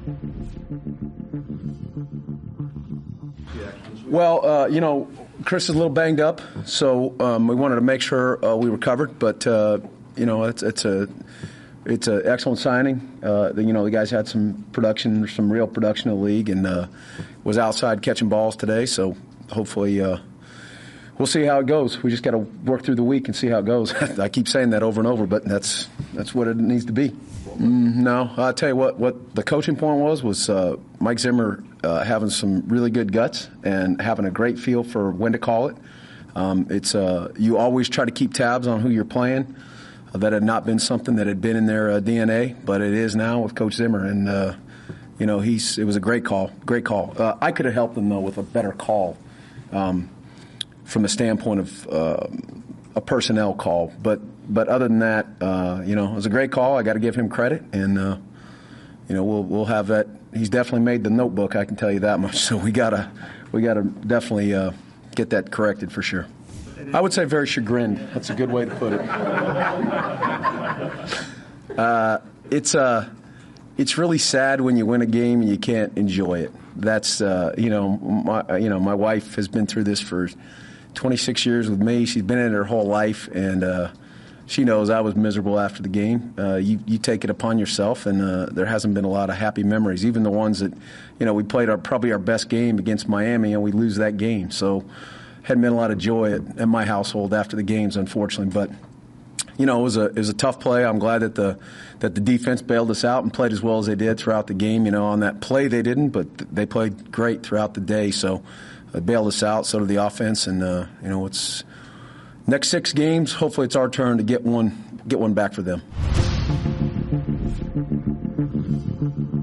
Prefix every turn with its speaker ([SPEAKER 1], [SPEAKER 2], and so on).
[SPEAKER 1] Well, Chris is a little banged up, so we wanted to make sure we were covered. But it's an excellent signing. The guys had some production, some real production in the league, and was outside catching balls today. So hopefully, we'll see how it goes. We just got to work through the week and see how it goes. I keep saying that over and over, but that's what it needs to be. No, I'll tell you what the coaching point was Mike Zimmer having some really good guts and having a great feel for when to call it. It's you always try to keep tabs on who you're playing. That had not been something that had been in their DNA, but it is now with Coach Zimmer, and it was a great call. I could have helped them though with a better call from the standpoint of a personnel call, but other than that, it was a great call. I got to give him credit, and we'll have that. He's definitely made the notebook. I can tell you that much. So we gotta definitely get that corrected for sure. I would say very chagrined. That's a good way to put it. It's really sad when you win a game and you can't enjoy it. That's my wife has been through this for 26 years with me. She's been in it her whole life, and she knows I was miserable after the game. You take it upon yourself, and there hasn't been a lot of happy memories. Even the ones that, we played probably our best game against Miami, and we lose that game. So hadn't been a lot of joy at my household after the games, unfortunately. But it was a tough play. I'm glad that the defense bailed us out and played as well as they did throughout the game. On that play they didn't, but they played great throughout the day. So they bailed us out. So did the offense, and it's next 6 games. Hopefully, it's our turn to get one back for them.